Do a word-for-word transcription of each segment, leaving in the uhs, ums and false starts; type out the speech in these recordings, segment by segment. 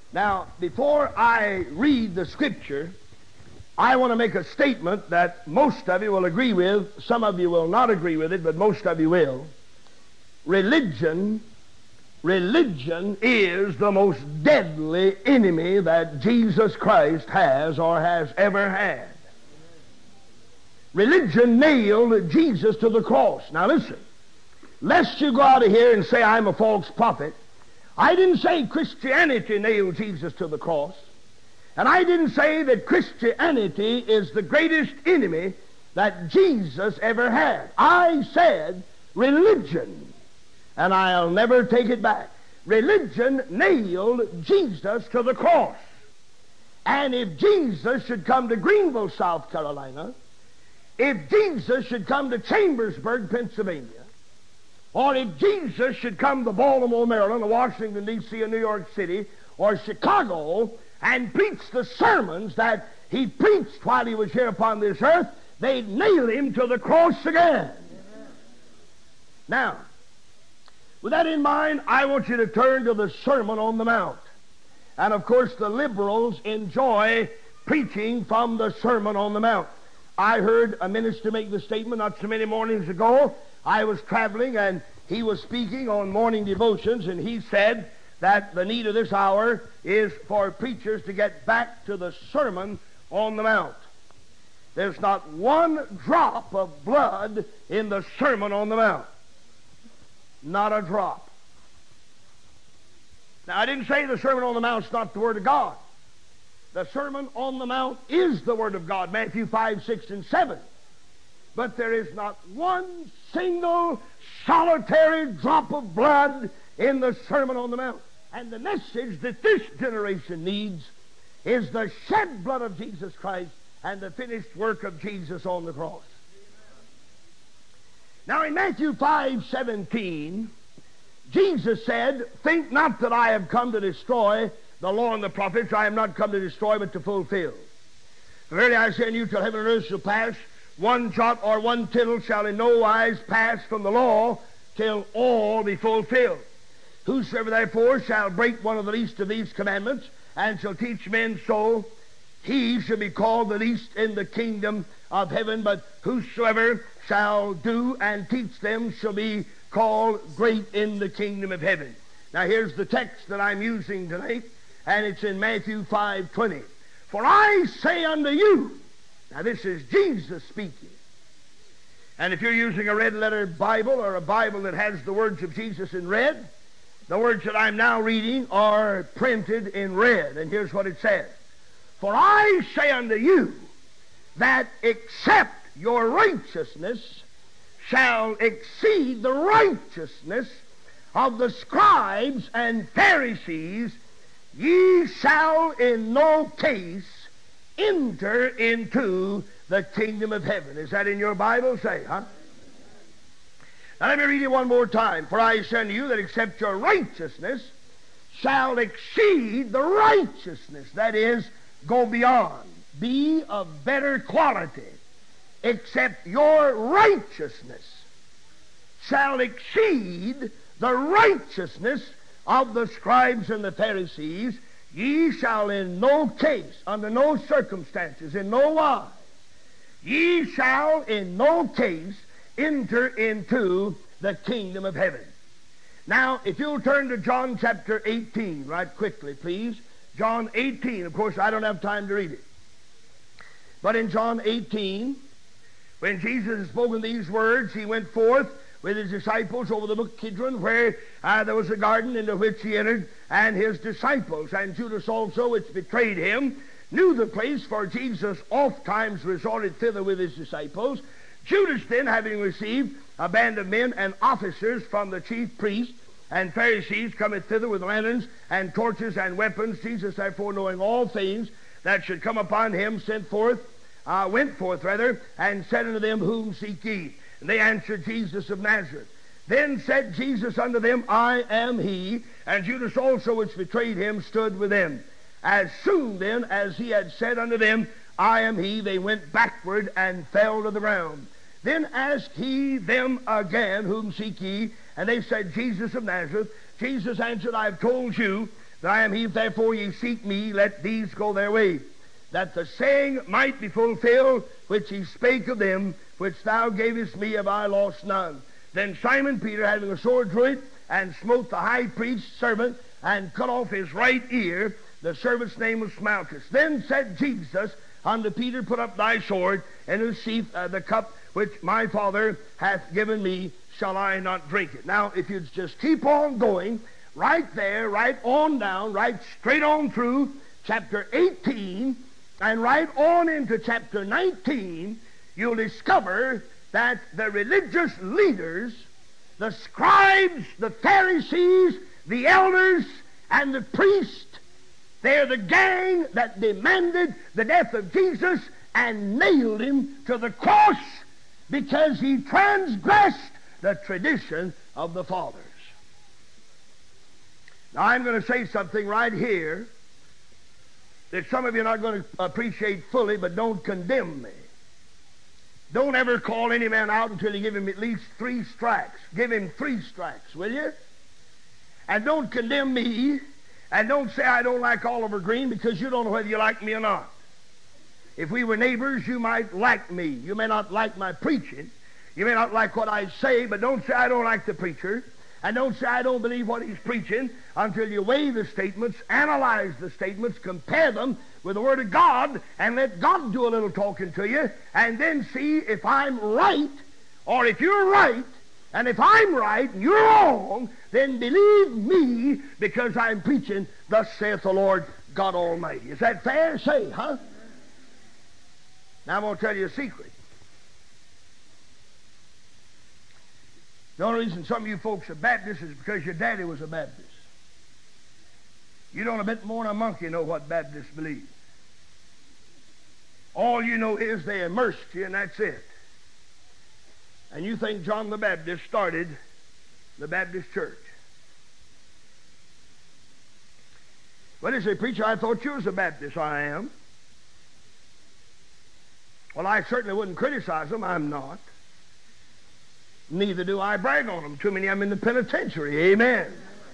Now, before I read the Scripture, I want to make a statement that most of you will agree with. Some of you will not agree with it, but most of you will. Religion, religion is the most deadly enemy that Jesus Christ has or has ever had. Religion nailed Jesus to the cross. Now listen, lest you go out of here and say I'm a false prophet, I didn't say Christianity nailed Jesus to the cross. And I didn't say that Christianity is the greatest enemy that Jesus ever had. I said religion, and I'll never take it back. Religion nailed Jesus to the cross. And if Jesus should come to Greenville, South Carolina, if Jesus should come to Chambersburg, Pennsylvania, or if Jesus should come to Baltimore, Maryland, or Washington, D C, or New York City, or Chicago, and preach the sermons that he preached while he was here upon this earth, they'd nail him to the cross again. Amen. Now, with that in mind, I want you to turn to the Sermon on the Mount. And of course, the liberals enjoy preaching from the Sermon on the Mount. I heard a minister make the statement not so many mornings ago. I was traveling and he was speaking on morning devotions, and he said that the need of this hour is for preachers to get back to the Sermon on the Mount. There's not one drop of blood in the Sermon on the Mount. Not a drop. Now, I didn't say the Sermon on the Mount is not the Word of God. The Sermon on the Mount is the Word of God, Matthew five, six, and seven. But there is not one single solitary drop of blood in the Sermon on the Mount. And the message that this generation needs is the shed blood of Jesus Christ and the finished work of Jesus on the cross. Now in Matthew five, seventeen, Jesus said, "Think not that I have come to destroy the law and the prophets. I am not come to destroy, but to fulfill. Verily I say unto you, till heaven and earth shall pass, one jot or one tittle shall in no wise pass from the law till all be fulfilled. Whosoever therefore shall break one of the least of these commandments, and shall teach men so, he shall be called the least in the kingdom of heaven. But whosoever shall do and teach them shall be called great in the kingdom of heaven." Now here's the text that I'm using tonight, and it's in Matthew five, twenty. "For I say unto you," now this is Jesus speaking. And if you're using a red-letter Bible or a Bible that has the words of Jesus in red, the words that I'm now reading are printed in red. And here's what it says. "For I say unto you that except your righteousness shall exceed the righteousness of the scribes and Pharisees, ye shall in no case enter into the kingdom of heaven." Is that in your Bible? Say, huh? Now let me read it one more time. "For I say unto you that except your righteousness shall exceed the righteousness," that is, go beyond, be of better quality, "except your righteousness shall exceed the righteousness of the scribes and the Pharisees, ye shall in no case, under no circumstances, in no wise, ye shall in no case enter into the kingdom of heaven." Now, if you'll turn to John chapter eighteen, right quickly, please. John eighteen. Of course, I don't have time to read it. But in John eighteen, when Jesus had spoken these words, he went forth with his disciples over the brook Kidron, where uh, there was a garden into which he entered, and his disciples, and Judas also, which betrayed him, knew the place, for Jesus oft times resorted thither with his disciples. Judas then, having received a band of men and officers from the chief priests and Pharisees, cometh thither with lanterns and torches and weapons. Jesus, therefore, knowing all things that should come upon him, sent forth, uh, went forth rather, and said unto them, "Whom seek ye?" And they answered, "Jesus of Nazareth." Then said Jesus unto them, "I am he." And Judas also, which betrayed him, stood with them. As soon then as he had said unto them, "I am he," they went backward and fell to the ground. Then asked he them again, "Whom seek ye?" And they said, "Jesus of Nazareth." Jesus answered, "I have told you that I am he. If therefore ye seek me, let these go their way, that the saying might be fulfilled, which he spake of them, which thou gavest me, have I lost none. Then Simon Peter, having a sword, drew it, and smote the high priest's servant, and cut off his right ear. The servant's name was Malchus. Then said Jesus unto Peter, put up thy sword, and in the sheath uh, the cup which my Father hath given me, shall I not drink it? Now, if you'd just keep on going, right there, right on down, right straight on through chapter eighteen, and right on into chapter nineteen, you'll discover that the religious leaders, the scribes, the Pharisees, the elders, and the priests, they're the gang that demanded the death of Jesus and nailed him to the cross because he transgressed the tradition of the fathers. Now, I'm going to say something right here that some of you are not going to appreciate fully, but don't condemn me. Don't ever call any man out until you give him at least three strikes. Give him three strikes, will you? And don't condemn me, and don't say I don't like Oliver Green, because you don't know whether you like me or not. If we were neighbors, you might like me. You may not like my preaching. You may not like what I say, but don't say I don't like the preacher. And don't say I don't believe what he's preaching until you weigh the statements, analyze the statements, compare them with the Word of God, and let God do a little talking to you, and then see if I'm right, or if you're right. And if I'm right and you're wrong, then believe me, because I'm preaching, thus saith the Lord God Almighty. Is that fair? Say, huh? Now I'm going to tell you a secret. The only reason some of you folks are Baptists is because your daddy was a Baptist. You don't a bit more than a monkey know what Baptists believe. All you know is they immersed you, and that's it. And you think John the Baptist started the Baptist church. Well, they say, preacher, I thought you was a Baptist. I am. Well, I certainly wouldn't criticize them. I'm not. Neither do I brag on them. Too many of them in the penitentiary. Amen.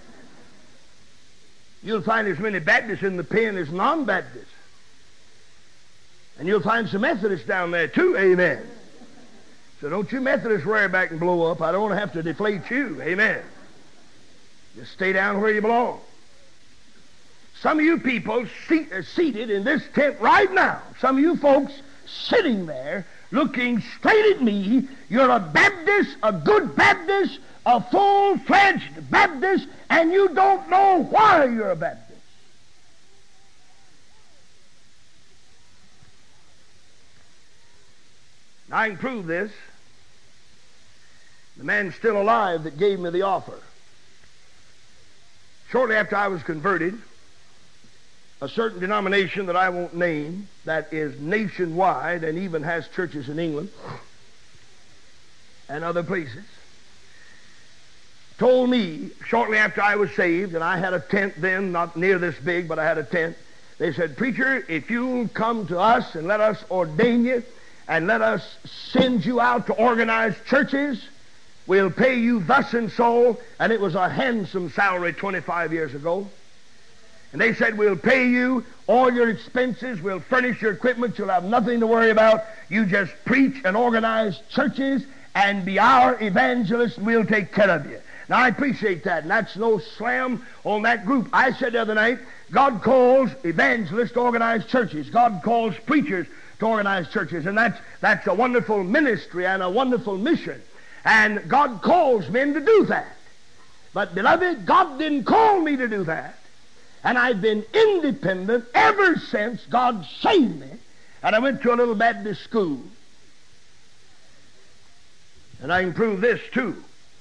You'll find as many Baptists in the pen as non-Baptists. And you'll find some Methodists down there too. Amen. So don't you Methodists rear back and blow up. I don't want to have to deflate you. Amen. Just stay down where you belong. Some of you people seat, are seated in this tent right now. Some of you folks sitting there looking straight at me. You're a Baptist, a good Baptist, a full-fledged Baptist, and you don't know why you're a Baptist. Now, I can prove this. The man's still alive that gave me the offer. Shortly after I was converted, a certain denomination that I won't name, that is nationwide and even has churches in England and other places, told me shortly after I was saved, and I had a tent then, not near this big, but I had a tent. They said, preacher, if you'll come to us and let us ordain you and let us send you out to organize churches, we'll pay you thus and so. And it was a handsome salary twenty-five years ago. And they said, we'll pay you all your expenses, we'll furnish your equipment, you'll have nothing to worry about. You just preach and organize churches and be our evangelist, and we'll take care of you. Now, I appreciate that, and that's no slam on that group. I said the other night, God calls evangelists to organize churches. God calls preachers to organize churches, and that's, that's a wonderful ministry and a wonderful mission. And God calls men to do that. But, beloved, God didn't call me to do that. And I've been independent ever since God saved me. And I went to a little Baptist school. And I can prove this too.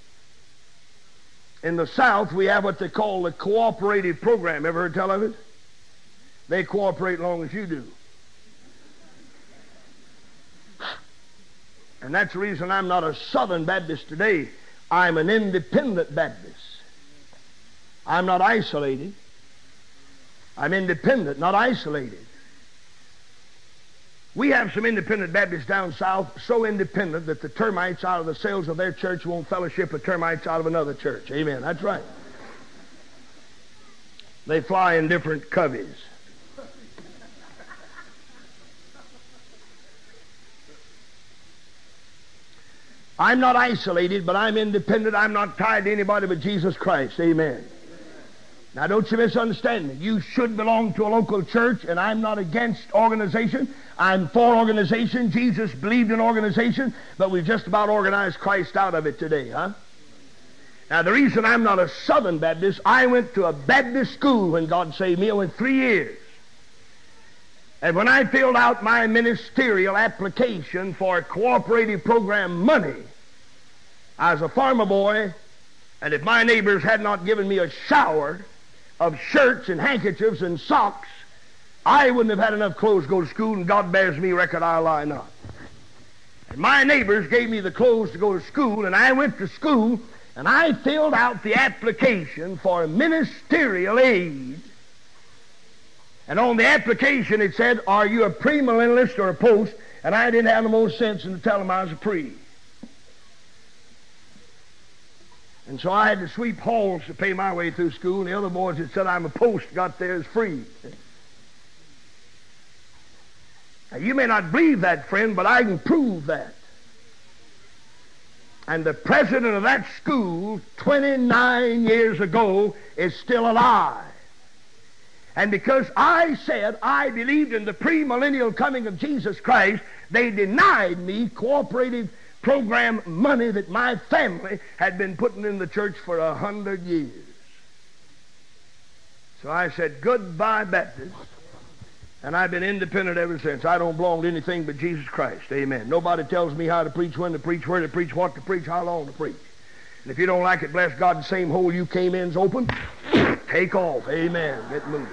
In the South, we have what they call the cooperative program. Ever heard tell of it? They cooperate as long as you do. And that's the reason I'm not a Southern Baptist today. I'm an independent Baptist. I'm not isolated. I'm independent, not isolated. We have some independent Baptists down south, so independent that the termites out of the cells of their church won't fellowship with termites out of another church. Amen. That's right. They fly in different coveys. I'm not isolated, but I'm independent. I'm not tied to anybody but Jesus Christ. Amen. Now, don't you misunderstand me. You should belong to a local church, and I'm not against organization. I'm for organization. Jesus believed in organization, but we've just about organized Christ out of it today, huh? Now, the reason I'm not a Southern Baptist, I went to a Baptist school when God saved me. I went three years. And when I filled out my ministerial application for cooperative program money, I was a farmer boy, and if my neighbors had not given me a shower of shirts and handkerchiefs and socks, I wouldn't have had enough clothes to go to school, and God bears me record, I lie not. And my neighbors gave me the clothes to go to school, and I went to school, and I filled out the application for ministerial aid. And on the application it said, are you a premillennialist or a post? And I didn't have the most sense to tell them I was a pre. And so I had to sweep halls to pay my way through school, and the other boys that said I'm a post got theirs free. Now, you may not believe that, friend, but I can prove that. And the president of that school, twenty-nine years ago, is still alive. And because I said I believed in the premillennial coming of Jesus Christ, they denied me cooperative program money that my family had been putting in the church for a hundred years. So I said, goodbye, Baptist. And I've been independent ever since. I don't belong to anything but Jesus Christ. Amen. Nobody tells me how to preach, when to preach, where to preach, what to preach, how long to preach. And if you don't like it, bless God, the same hole you came in's open. Take off. Amen. Get moving.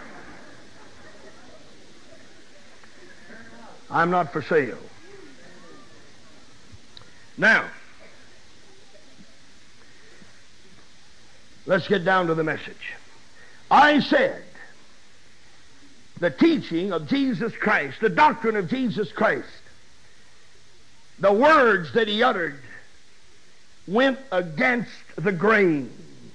I'm not for sale. Now, let's get down to the message. I said the teaching of Jesus Christ, the doctrine of Jesus Christ, the words that he uttered went against the grain,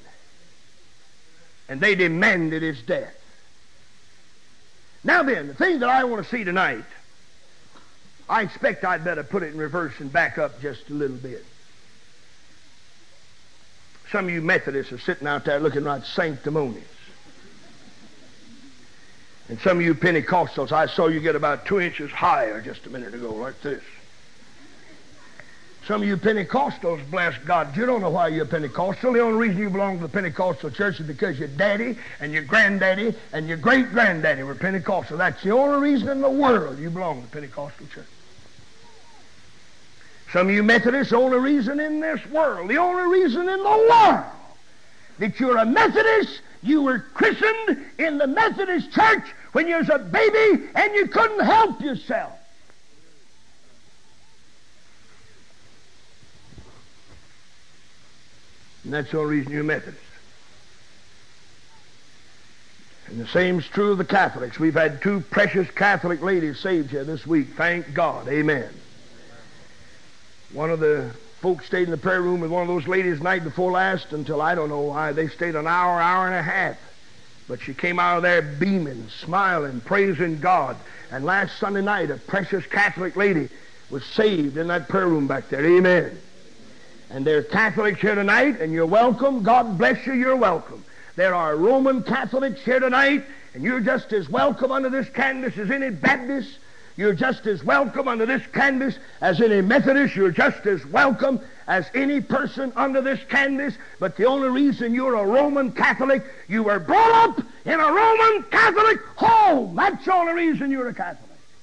and they demanded his death. Now then, the thing that I want to see tonight, I expect I'd better put it in reverse and back up just a little bit. Some of you Methodists are sitting out there looking right sanctimonious. And some of you Pentecostals, I saw you get about two inches higher just a minute ago, like this. Some of you Pentecostals, bless God, you don't know why you're Pentecostal. The only reason you belong to the Pentecostal church is because your daddy and your granddaddy and your great-granddaddy were Pentecostal. That's the only reason in the world you belong to the Pentecostal church. Some of you Methodists, the only reason in this world, the only reason in the world that you're a Methodist, you were christened in the Methodist church when you was a baby and you couldn't help yourself. And that's the only reason you're Methodist. And the same is true of the Catholics. We've had two precious Catholic ladies saved here this week. Thank God. Amen. One of the folks stayed in the prayer room with one of those ladies the night before last until I don't know why. They stayed an hour, hour and a half. But she came out of there beaming, smiling, praising God. And last Sunday night, a precious Catholic lady was saved in that prayer room back there. Amen. And there are Catholics here tonight, and you're welcome. God bless you, you're welcome. There are Roman Catholics here tonight, and you're just as welcome under this canvas as any Baptist. You're just as welcome under this canvas as any Methodist. You're just as welcome as any person under this canvas. But the only reason you're a Roman Catholic, you were brought up in a Roman Catholic home. That's the only reason you're a Catholic.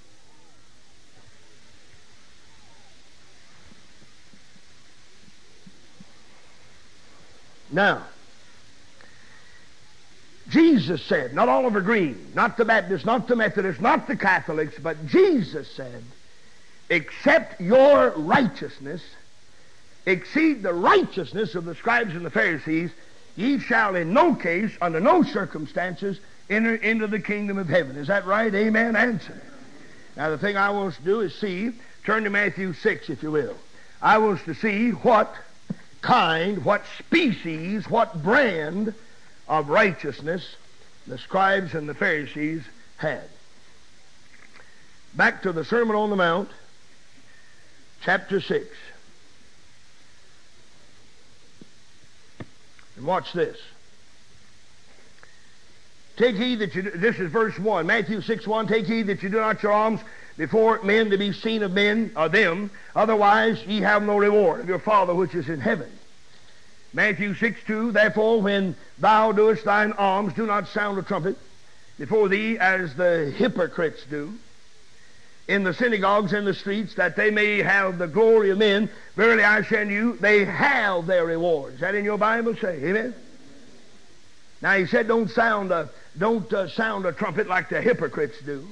Now, Jesus said, not Oliver Green, not the Baptists, not the Methodists, not the Catholics, but Jesus said, except your righteousness exceed the righteousness of the scribes and the Pharisees, ye shall in no case, under no circumstances, enter into the kingdom of heaven. Is that right? Amen? Answer. Now the thing I want us to do is see, turn to Matthew six if you will. I want us to see what kind, what species, what brand of righteousness the scribes and the Pharisees had. Back to the Sermon on the Mount, chapter six. And watch this. Take heed that you, this is verse one, Matthew six one, take heed that you do not your alms before men to be seen of men, or them, otherwise ye have no reward of your Father which is in heaven. Matthew six two, therefore when thou doest thine alms, do not sound a trumpet before thee as the hypocrites do in the synagogues and the streets, that they may have the glory of men. Verily I say unto you, they have their rewards. Is that in your Bible? Say amen. Now he said, don't sound a don't uh, sound a trumpet like the hypocrites do.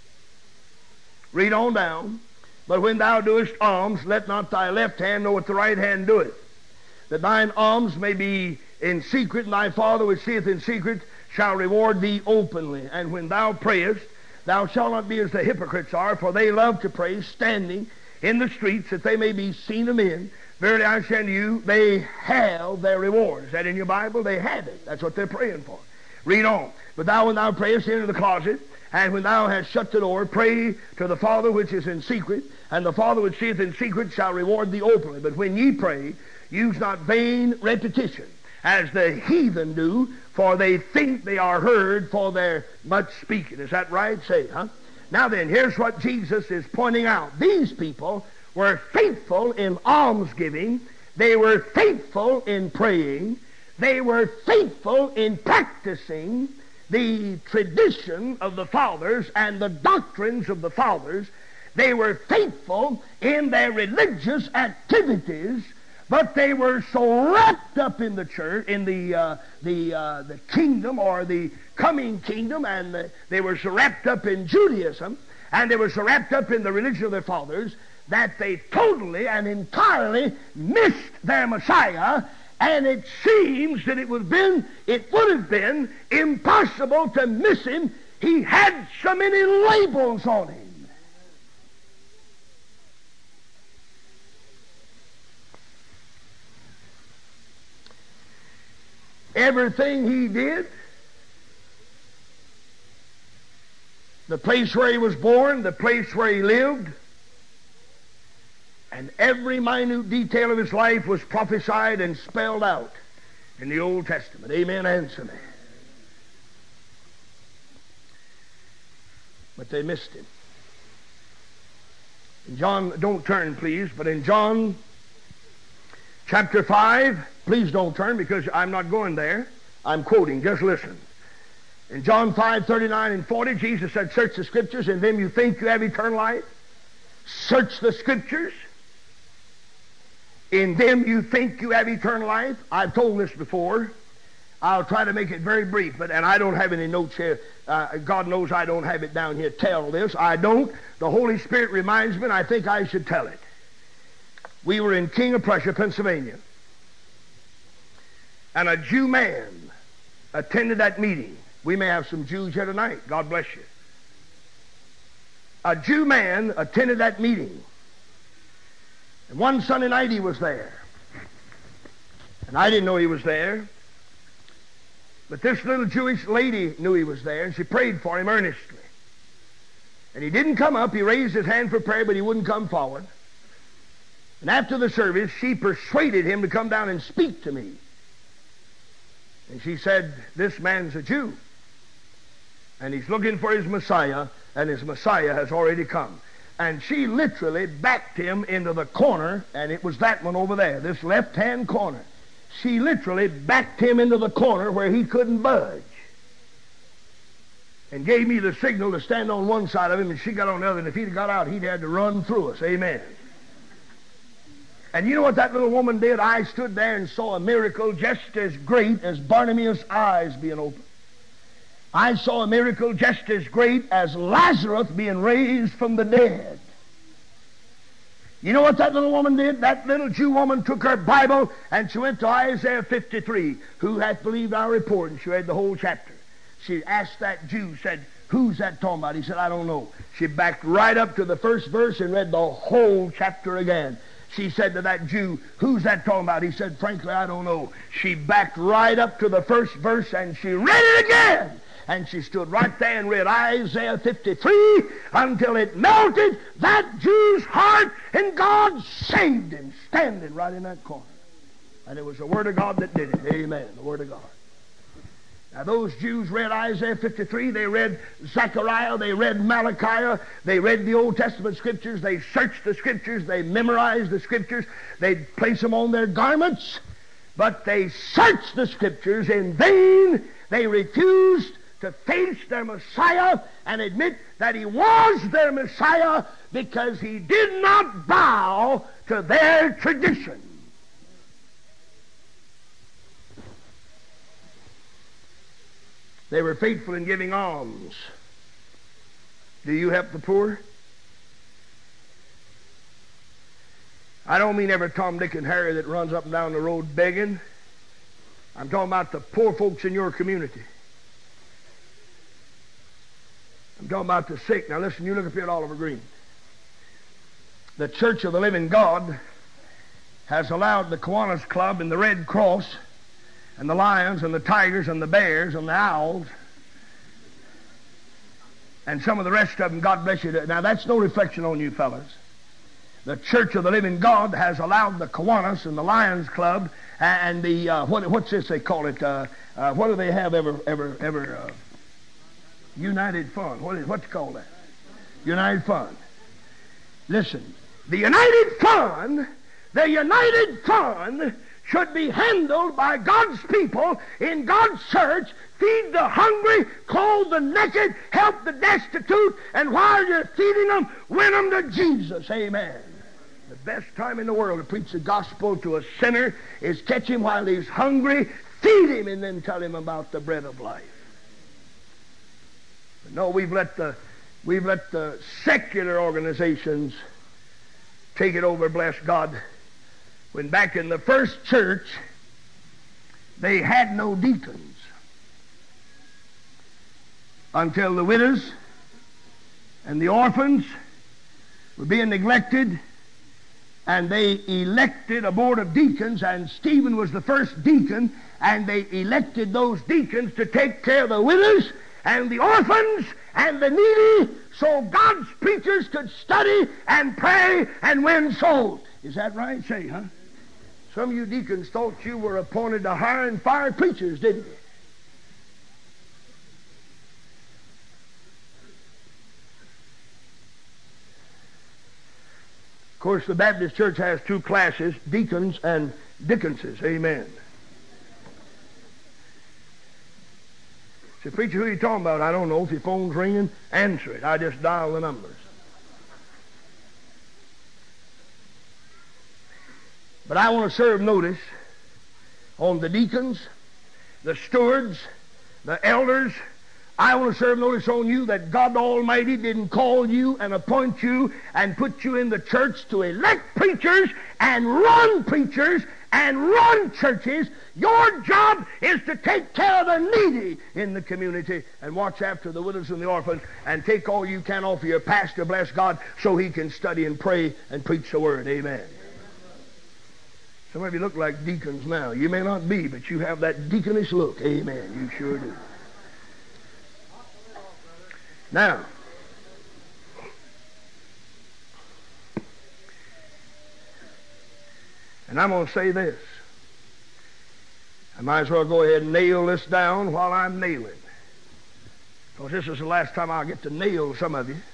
Read on down. But when thou doest alms, let not thy left hand know what the right hand doeth, that thine alms may be in secret, and thy Father which seeth in secret shall reward thee openly. And when thou prayest, thou shalt not be as the hypocrites are, for they love to pray standing in the streets, that they may be seen of men. Verily I say unto you, they have their reward. Is that in your Bible? They have it. That's what they're praying for. Read on. But thou, when thou prayest, enter the closet, and when thou hast shut the door, pray to the Father which is in secret, and the Father which seeth in secret shall reward thee openly. But when ye pray, use not vain repetition, as the heathen do, for they think they are heard for their much speaking. Is that right? Say, huh? Now then, here's what Jesus is pointing out. These people were faithful in almsgiving. They were faithful in praying. They were faithful in practicing the tradition of the fathers and the doctrines of the fathers. They were faithful in their religious activities, but they were so wrapped up in the church, in the uh, the uh, the kingdom or the coming kingdom, and the, they were so wrapped up in Judaism, and they were so wrapped up in the religion of their fathers, that they totally and entirely missed their Messiah. And it seems that it would have been, it would have been impossible to miss him. He had so many labels on him. Everything he did, the place where he was born, the place where he lived, and every minute detail of his life was prophesied and spelled out in the Old Testament. Amen. Answer me. But they missed him. In John, don't turn please, but in John chapter five, please don't turn because I'm not going there. I'm quoting, just listen. In John five, thirty-nine and forty, Jesus said, search the Scriptures, in them you think you have eternal life. Search the Scriptures. In them you think you have eternal life. I've told this before. I'll try to make it very brief, but and I don't have any notes here. Uh, God knows I don't have it down here. Tell this. I don't. The Holy Spirit reminds me, and I think I should tell it. We were in King of Prussia, Pennsylvania, and a Jew man attended that meeting. We may have some Jews here tonight. God bless you. A Jew man attended that meeting. And one Sunday night he was there. And I didn't know he was there. But this little Jewish lady knew he was there, and she prayed for him earnestly. And he didn't come up. He raised his hand for prayer, but he wouldn't come forward. And after the service, she persuaded him to come down and speak to me. And she said, this man's a Jew, and he's looking for his Messiah, and his Messiah has already come. And she literally backed him into the corner, and it was that one over there, this left-hand corner. She literally backed him into the corner where he couldn't budge, and gave me the signal to stand on one side of him, and she got on the other, and if he'd got out, he'd had to run through us. Amen. And you know what that little woman did? I stood there and saw a miracle just as great as Bartimaeus' eyes being opened. I saw a miracle just as great as Lazarus being raised from the dead. You know what that little woman did? That little Jew woman took her Bible and she went to Isaiah fifty-three. Who hath believed our report? And she read the whole chapter. She asked that Jew, said, who's that talking about? He said, I don't know. She backed right up to the first verse and read the whole chapter again. She said to that Jew, who's that talking about? He said, frankly, I don't know. She backed right up to the first verse and she read it again. and she stood right there and read Isaiah fifty-three until it melted that Jew's heart, and God saved him, standing right in that corner. And it was the Word of God that did it. Amen. The Word of God. Now those Jews read Isaiah fifty-three, they read Zechariah, they read Malachi, they read the Old Testament Scriptures, they searched the Scriptures, they memorized the Scriptures, they'd place them on their garments, but they searched the Scriptures in vain. They refused to face their Messiah and admit that he was their Messiah because he did not bow to their tradition. They were faithful in giving alms. Do you help the poor? I don't mean every Tom, Dick, and Harry that runs up and down the road begging. I'm talking about the poor folks in your community. I'm talking about the sick. Now listen, you look up here at Oliver Green. The Church of the Living God has allowed the Kiwanis Club and the Red Cross and the lions and the tigers and the bears and the owls and some of the rest of them, God bless you. Now that's no reflection on you fellas. The Church of the Living God has allowed the Kiwanis and the Lions Club and the, uh, what, what's this they call it? Uh, uh, what do they have ever, ever, ever, uh, United Fund. What is, what's it called that? United Fund. Listen, the United Fund, the United Fund should be handled by God's people in God's church. Feed the hungry, clothe the naked, help the destitute, and while you're feeding them, win them to Jesus. Amen. The best time in the world to preach the gospel to a sinner is catch him while he's hungry, feed him, and then tell him about the bread of life. But no, we've let the we've let the secular organizations take it over, bless God. When back in the first church, they had no deacons until the widows and the orphans were being neglected, and they elected a board of deacons, and Stephen was the first deacon, and they elected those deacons to take care of the widows and the orphans and the needy so God's preachers could study and pray and win souls. Is that right? Say, huh? Some of you deacons thought you were appointed to hire and fire preachers, didn't you? Of course, the Baptist church has two classes, deacons and dickenses. Amen. Say, preacher, who are you talking about? I don't know. If your phone's ringing, answer it. I just dial the numbers. But I want to serve notice on the deacons, the stewards, the elders. I want to serve notice on you that God Almighty didn't call you and appoint you and put you in the church to elect preachers and run preachers and run churches. Your job is to take care of the needy in the community and watch after the widows and the orphans and take all you can off of your pastor, bless God, so he can study and pray and preach the word. Amen. Some of you look like deacons now. You may not be, but you have that deaconish look. Amen. You sure do. Now, and I'm going to say this. I might as well go ahead and nail this down while I'm nailing. Because this is the last time I'll get to nail some of you.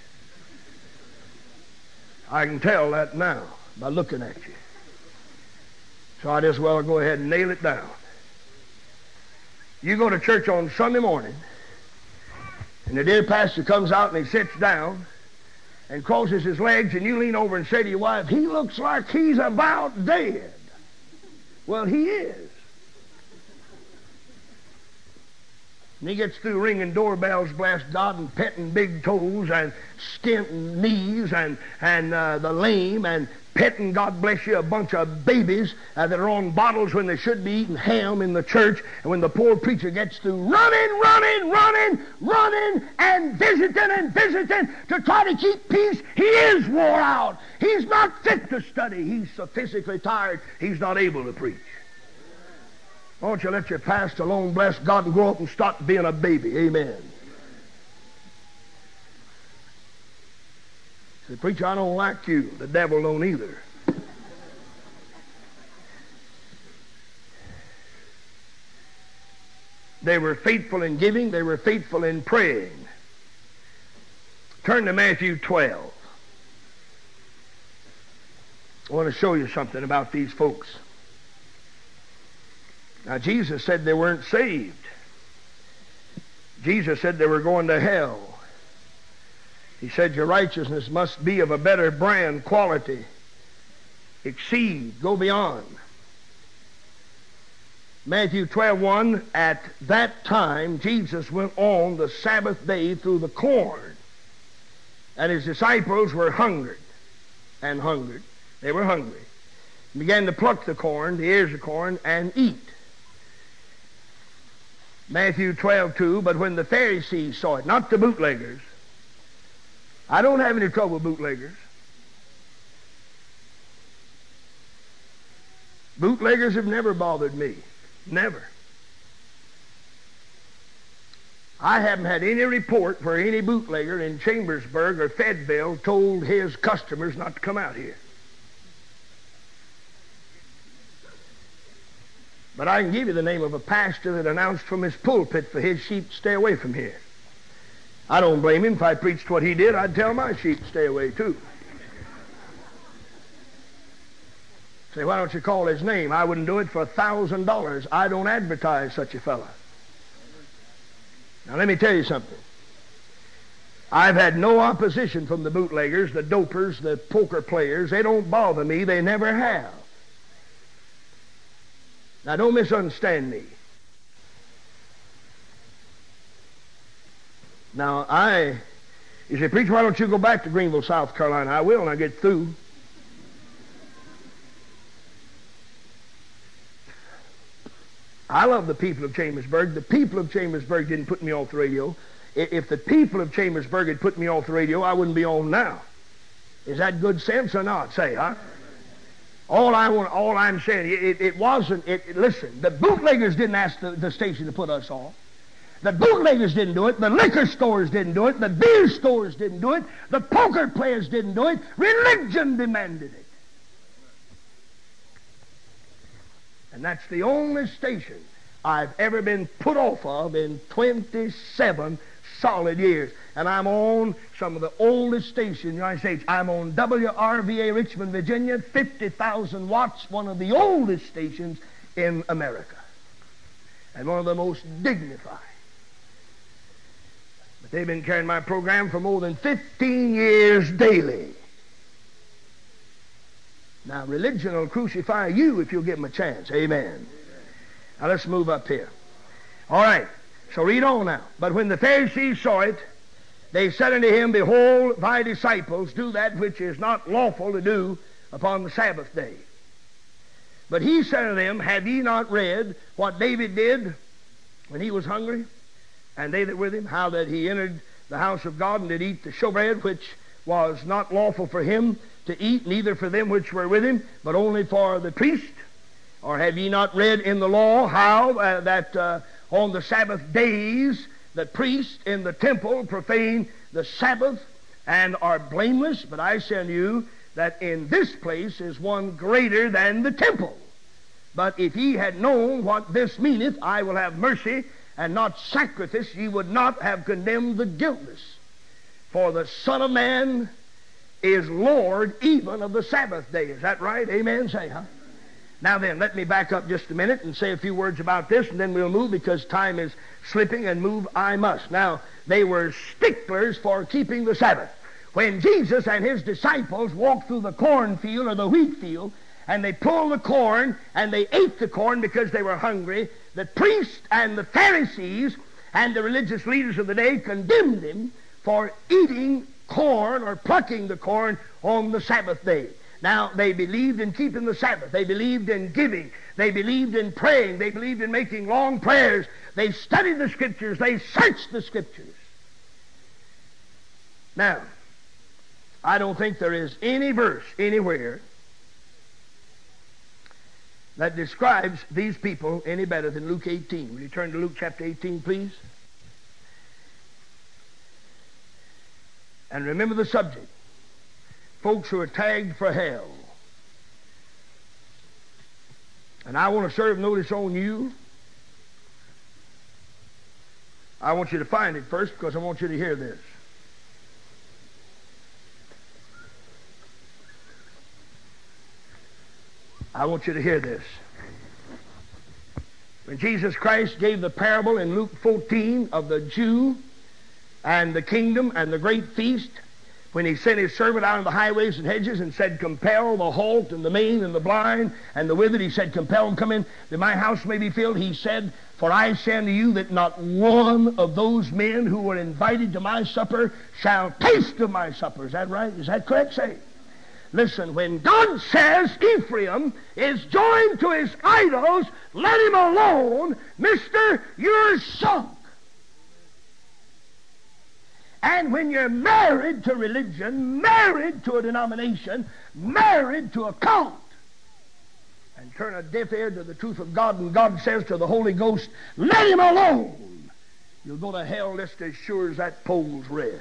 I can tell that now by looking at you. So I just well go ahead and nail it down. You go to church on Sunday morning, and the dear pastor comes out and he sits down and crosses his legs, and you lean over and say to your wife, he looks like he's about dead. Well, he is. And he gets through ringing doorbells, bless God, and petting big toes and skinting knees and, and uh, the lame and petting, God bless you, a bunch of babies uh, that are on bottles when they should be eating ham in the church. And when the poor preacher gets through running, running, running, running, and visiting and visiting to try to keep peace, he is wore out. He's not fit to study. He's so physically tired, he's not able to preach. Why don't you let your pastor alone, bless God, and grow up and stop being a baby? Amen. Say, preacher, I don't like you. The devil don't either. They were faithful in giving. They were faithful in praying. Turn to Matthew twelve. I want to show you something about these folks. Now, Jesus said they weren't saved. Jesus said they were going to hell. He said your righteousness must be of a better brand, quality, exceed, go beyond. Matthew twelve one, at that time Jesus went on the Sabbath day through the corn, and his disciples were hungered and hungered. They were hungry. He began to pluck the corn, the ears of corn, and eat. Matthew twelve two, but when the Pharisees saw it, not the bootleggers. I don't have any trouble with bootleggers. Bootleggers have never bothered me. Never. I haven't had any report where any bootlegger in Chambersburg or Fayetteville told his customers not to come out here. But I can give you the name of a pastor that announced from his pulpit for his sheep to stay away from here. I don't blame him. If I preached what he did, I'd tell my sheep to stay away too. Say, why don't you call his name? I wouldn't do it for a thousand dollars. I don't advertise such a fella. Now let me tell you something. I've had no opposition from the bootleggers, the dopers, the poker players. They don't bother me. They never have. Now don't misunderstand me. Now I, you say, preacher, why don't you go back to Greenville, South Carolina? I will when I get through. I love the people of Chambersburg. The people of Chambersburg didn't put me off the radio. If the people of Chambersburg had put me off the radio, I wouldn't be on now. Is that good sense or not? Say, huh? All I want, all I'm saying, it, it wasn't. It, it, listen, the bootleggers didn't ask the, the station to put us off. The bootleggers didn't do it. The liquor stores didn't do it. The beer stores didn't do it. The poker players didn't do it. Religion demanded it. And that's the only station I've ever been put off of in twenty-seven solid years. And I'm on some of the oldest stations in the United States. I'm on W R V A Richmond, Virginia, fifty thousand watts, one of the oldest stations in America. And one of the most dignified. But they've been carrying my program for more than fifteen years daily. Now, religion will crucify you if you'll give them a chance. Amen. Now, let's move up here. All right. So read on now. But when the Pharisees saw it, they said unto him, behold, thy disciples do that which is not lawful to do upon the Sabbath day. But he said unto them, have ye not read what David did when he was hungry, and they that were with him, how that he entered the house of God and did eat the showbread, which was not lawful for him to eat, neither for them which were with him, but only for the priest? Or have ye not read in the law how uh, that uh, on the Sabbath days the priests in the temple profane the Sabbath and are blameless? But I say unto you that in this place is one greater than the temple. But if ye had known what this meaneth, I will have mercy and not sacrifice, ye would not have condemned the guiltless. For the Son of Man is Lord even of the Sabbath day. Is that right? Amen? Say, huh? Now then, let me back up just a minute and say a few words about this, and then we'll move because time is slipping, and move I must. Now, they were sticklers for keeping the Sabbath. When Jesus and his disciples walked through the cornfield or the wheat field, and they pulled the corn, and they ate the corn because they were hungry, the priests and the Pharisees and the religious leaders of the day condemned him for eating corn or plucking the corn on the Sabbath day. Now, they believed in keeping the Sabbath. They believed in giving. They believed in praying. They believed in making long prayers. They studied the Scriptures. They searched the Scriptures. Now, I don't think there is any verse anywhere that describes these people any better than Luke eighteen. Will you turn to Luke chapter eighteen, please? And remember the subject. Folks who are tagged for hell. And I want to serve notice on you. I want you to find it first because I want you to hear this. I want you to hear this. When Jesus Christ gave the parable in Luke fourteen of the Jew and the kingdom and the great feast, when he sent his servant out on the highways and hedges and said, compel the halt and the maimed and the blind and the withered, he said, compel them, come in, that my house may be filled. He said, for I say unto you that not one of those men who were invited to my supper shall taste of my supper. Is that right? Is that correct? Say. Listen, when God says Ephraim is joined to his idols, let him alone. Mister, you're sunk. And when you're married to religion, married to a denomination, married to a cult, and turn a deaf ear to the truth of God, and God says to the Holy Ghost, let him alone, you'll go to hell just as sure as that pole's red.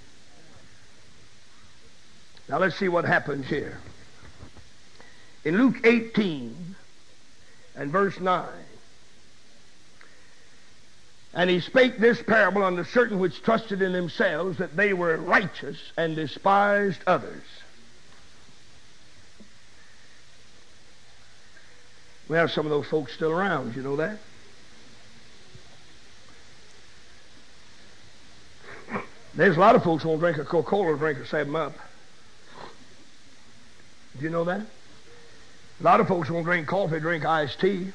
Now let's see what happens here. In Luke eighteen and verse nine, and he spake this parable unto certain which trusted in themselves that they were righteous and despised others. We have some of those folks still around, you know that? There's a lot of folks who won't drink a Coca-Cola or drink a seven up. Do you know that? A lot of folks won't drink coffee, drink iced tea.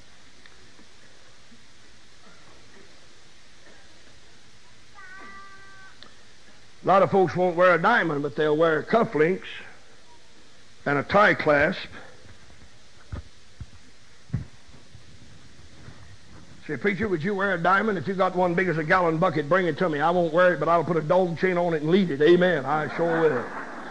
A lot of folks won't wear a diamond, but they'll wear cufflinks and a tie clasp. Say, preacher, would you wear a diamond? If you got one big as a gallon bucket, bring it to me. I won't wear it, but I'll put a dog chain on it and lead it. Amen. I sure will.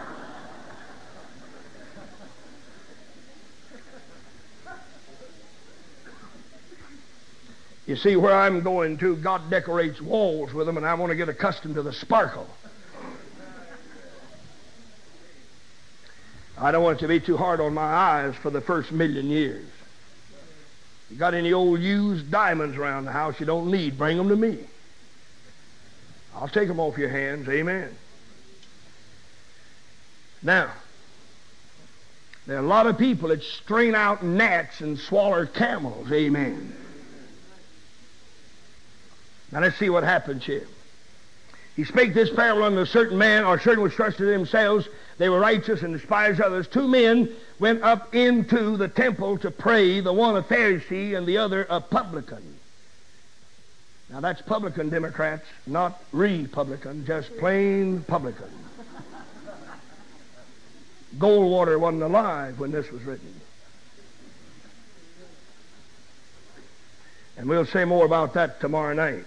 You see, where I'm going to, God decorates walls with them, and I want to get accustomed to the sparkle. I don't want it to be too hard on my eyes for the first million years. You got any old used diamonds around the house you don't need, bring them to me. I'll take them off your hands. Amen. Now, there are a lot of people that strain out gnats and swallow camels. Amen. Now let's see what happens here. He spake this parable unto a certain man, or certain which trusted in themselves, they were righteous and despised others. Two men went up into the temple to pray, the one a Pharisee and the other a publican. Now that's publican, Democrats, not Republican, just plain publican. Goldwater wasn't alive when this was written. And we'll say more about that tomorrow night.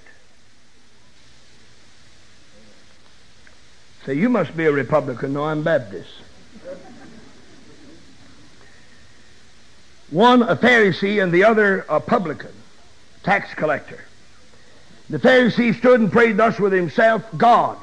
Say, you must be a Republican. No, I'm Baptist. One a Pharisee and the other a publican, tax collector. The Pharisee stood and prayed thus with himself, God,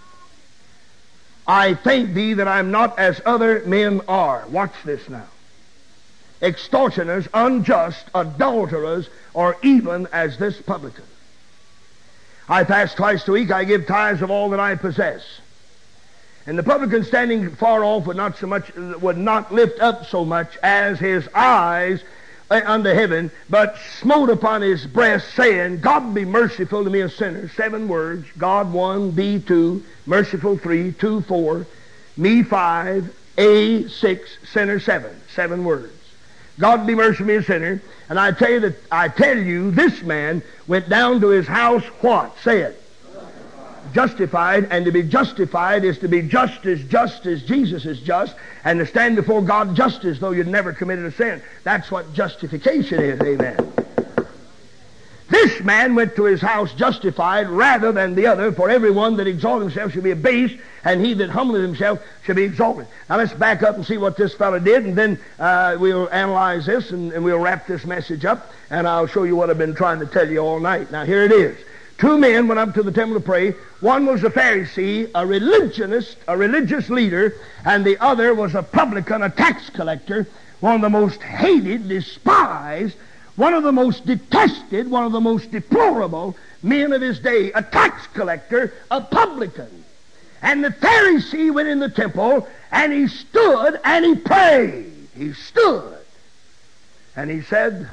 I thank thee that I'm not as other men are. Watch this now. Extortioners, unjust, adulterers, or even as this publican. I fast twice a week. I give tithes of all that I possess. And the publican, standing far off, would not so much would not lift up so much as his eyes unto heaven, but smote upon his breast, saying, God be merciful to me a sinner. Seven words. God one, B two, merciful three, two four, me five, A six, sinner seven. Seven words. God be merciful to me a sinner. And I tell you that I tell you, this man went down to his house. What? Say it. Justified, and to be justified is to be just as just as Jesus is just, and to stand before God just as though you'd never committed a sin. That's what justification is. Amen. This man went to his house justified rather than the other, for everyone that exalted himself should be abased, and he that humbleth himself should be exalted. Now let's back up and see what this fellow did, and then uh, we'll analyze this, and, and we'll wrap this message up, and I'll show you what I've been trying to tell you all night. Now here it is. Two men went up to the temple to pray. One was a Pharisee, a religionist, a religious leader, and the other was a publican, a tax collector, one of the most hated, despised, one of the most detested, one of the most deplorable men of his day, a tax collector, a publican. And the Pharisee went in the temple, and he stood and he prayed. He stood. And he said,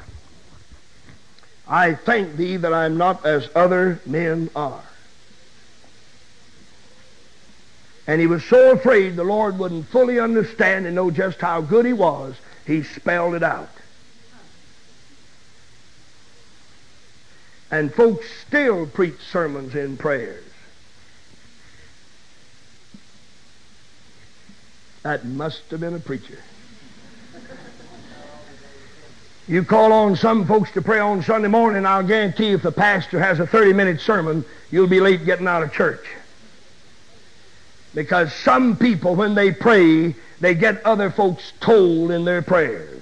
I thank thee that I am not as other men are. And he was so afraid the Lord wouldn't fully understand and know just how good he was, he spelled it out. And folks still preach sermons in prayers. That must have been a preacher. You call on some folks to pray on Sunday morning, I'll guarantee you if the pastor has a thirty-minute sermon, you'll be late getting out of church. Because some people, when they pray, they get other folks told in their prayers.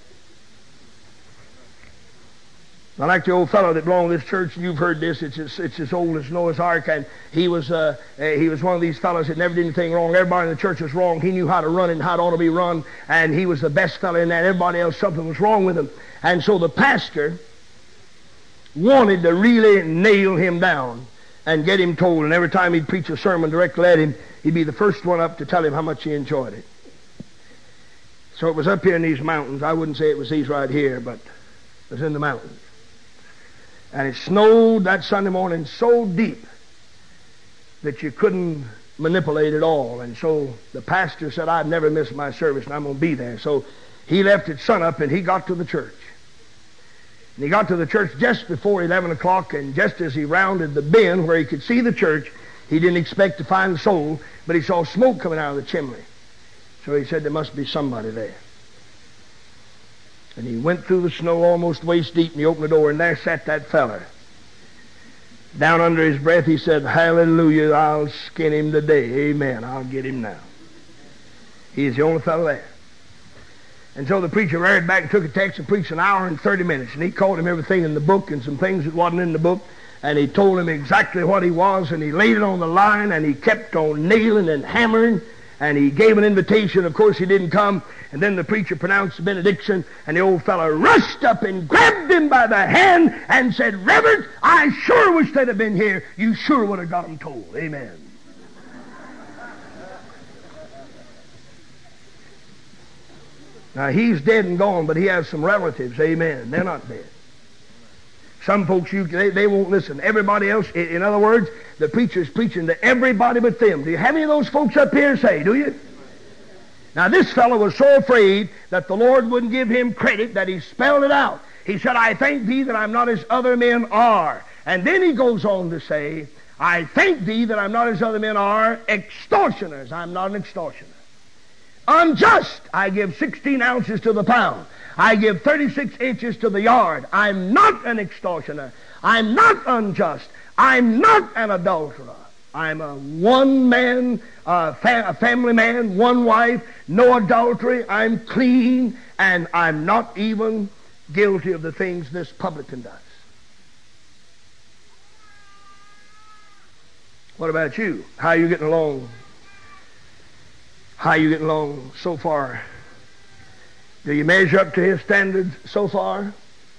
I like the old fellow that belonged to this church, and you've heard this. It's as, it's as old as Noah's Ark, and he was uh, he was one of these fellows that never did anything wrong. Everybody in the church was wrong. He knew how to run and how it ought to be run, and he was the best fellow in that. Everybody else, something was wrong with him. And so the pastor wanted to really nail him down and get him told, and every time he'd preach a sermon directly at him, he'd be the first one up to tell him how much he enjoyed it. So it was up here in these mountains. I wouldn't say it was these right here, but it was in the mountains. And it snowed that Sunday morning so deep that you couldn't manipulate it all. And so the pastor said, I've never missed my service, and I'm going to be there. So he left at sunup, and he got to the church. And he got to the church just before eleven o'clock, and just as he rounded the bend where he could see the church, he didn't expect to find a soul, but he saw smoke coming out of the chimney. So he said, there must be somebody there. And he went through the snow almost waist deep, and he opened the door, and there sat that feller. Down under his breath, he said, hallelujah, I'll skin him today. Amen, I'll get him now. He's the only fellow there. And so the preacher ran back and took a text and preached an hour and thirty minutes. And he called him everything in the book and some things that wasn't in the book. And he told him exactly what he was, and he laid it on the line, and he kept on nailing and hammering. And he gave an invitation. Of course, he didn't come. And then the preacher pronounced the benediction, and the old fellow rushed up and grabbed him by the hand and said, Reverend, I sure wish they'd have been here. You sure would have got them told. Amen. Now, he's dead and gone, but he has some relatives. Amen. They're not dead. Some folks, you, they, they won't listen. Everybody else, in, in other words, the preacher's preaching to everybody but them. Do you have any of those folks up here say, do you? Now, this fellow was so afraid that the Lord wouldn't give him credit that he spelled it out. He said, I thank thee that I'm not as other men are. And then he goes on to say, I thank thee that I'm not as other men are, extortioners. I'm not an extortioner. Unjust. I give sixteen ounces to the pound. I give thirty-six inches to the yard. I'm not an extortioner. I'm not unjust. I'm not an adulterer. I'm a one-man, uh, fa- a family man, one wife, no adultery. I'm clean, and I'm not even guilty of the things this publican does. What about you? How are you getting along? How are you getting along so far? Do you measure up to his standards so far?